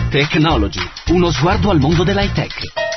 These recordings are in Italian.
Technology, uno sguardo al mondo dell'high tech.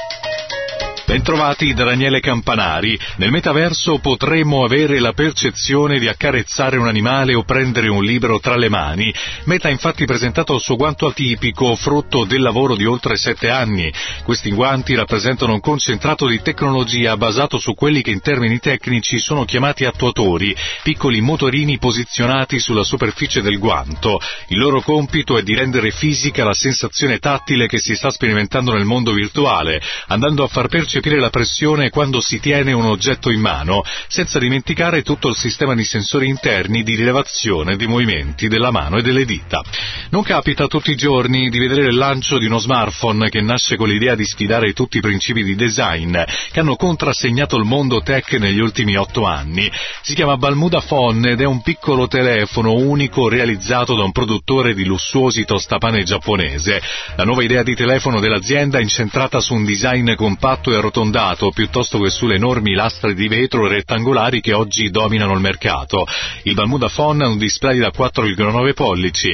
Bentrovati da Daniele Campanari. Nel metaverso potremo avere la percezione di accarezzare un animale o prendere un libro tra le mani. Meta ha infatti presentato il suo guanto atipico, frutto del lavoro di oltre 7 anni. Questi guanti rappresentano un concentrato di tecnologia basato su quelli che in termini tecnici sono chiamati attuatori, piccoli motorini posizionati sulla superficie del guanto. Il loro compito è di rendere fisica la sensazione tattile che si sta sperimentando nel mondo virtuale, andando a far percepire la pressione quando si tiene un oggetto in mano, senza dimenticare tutto il sistema di sensori interni di rilevazione dei movimenti della mano e delle dita. Non capita tutti i giorni di vedere il lancio di uno smartphone che nasce con l'idea di sfidare tutti i principi di design che hanno contrassegnato il mondo tech negli ultimi 8 anni. Si chiama Balmuda Phone ed è un piccolo telefono unico realizzato da un produttore di lussuosi tostapane giapponese. La nuova idea di telefono dell'azienda è incentrata su un design compatto e arrotondato piuttosto che sulle enormi lastre di vetro rettangolari che oggi dominano il mercato. Il Balmuda Phone ha un display da 4,9 pollici,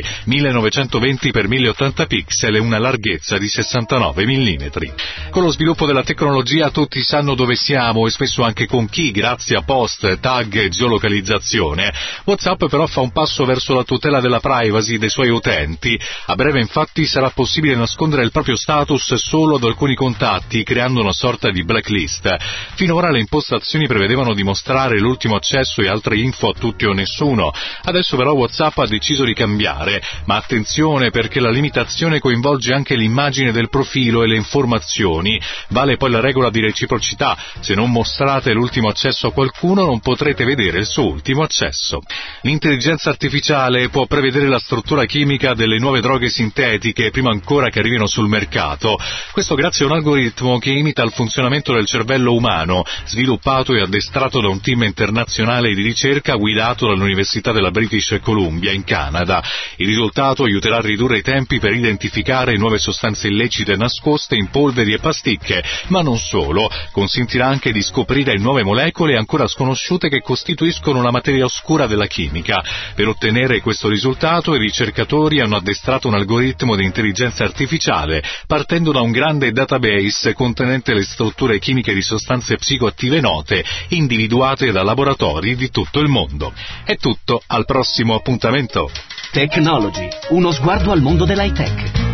1920 x 1080 pixel e una larghezza di 69 mm. Con lo sviluppo della tecnologia tutti sanno dove siamo e spesso anche con chi grazie a post, tag e geolocalizzazione. WhatsApp però fa un passo verso la tutela della privacy dei suoi utenti. A breve infatti sarà possibile nascondere il proprio status solo ad alcuni contatti, creando una sorta di blacklist. Finora le impostazioni prevedevano di mostrare l'ultimo accesso e altre info a tutti o nessuno. Adesso però WhatsApp ha deciso di cambiare, ma attenzione perché la limitazione coinvolge anche l'immagine del profilo e le informazioni. Vale poi la regola di reciprocità: se non mostrate l'ultimo accesso a qualcuno non potrete vedere il suo ultimo accesso. L'intelligenza artificiale può prevedere la struttura chimica delle nuove droghe sintetiche prima ancora che arrivino sul mercato. Questo grazie a un algoritmo che imita il funzionamento del cervello umano, sviluppato e addestrato da un team internazionale di ricerca guidato dall'Università della British Columbia in Canada. Il risultato aiuterà a ridurre i tempi per identificare nuove sostanze illecite nascoste in polveri e pasticche, ma non solo, consentirà anche di scoprire nuove molecole ancora sconosciute che costituiscono la materia oscura della chimica. Per ottenere questo risultato i ricercatori hanno addestrato un algoritmo di intelligenza artificiale partendo da un grande database contenente le strutture chimiche di sostanze psicoattive note, individuate da laboratori di tutto il mondo. È tutto, al prossimo appuntamento. Technology, uno sguardo al mondo dell'high tech.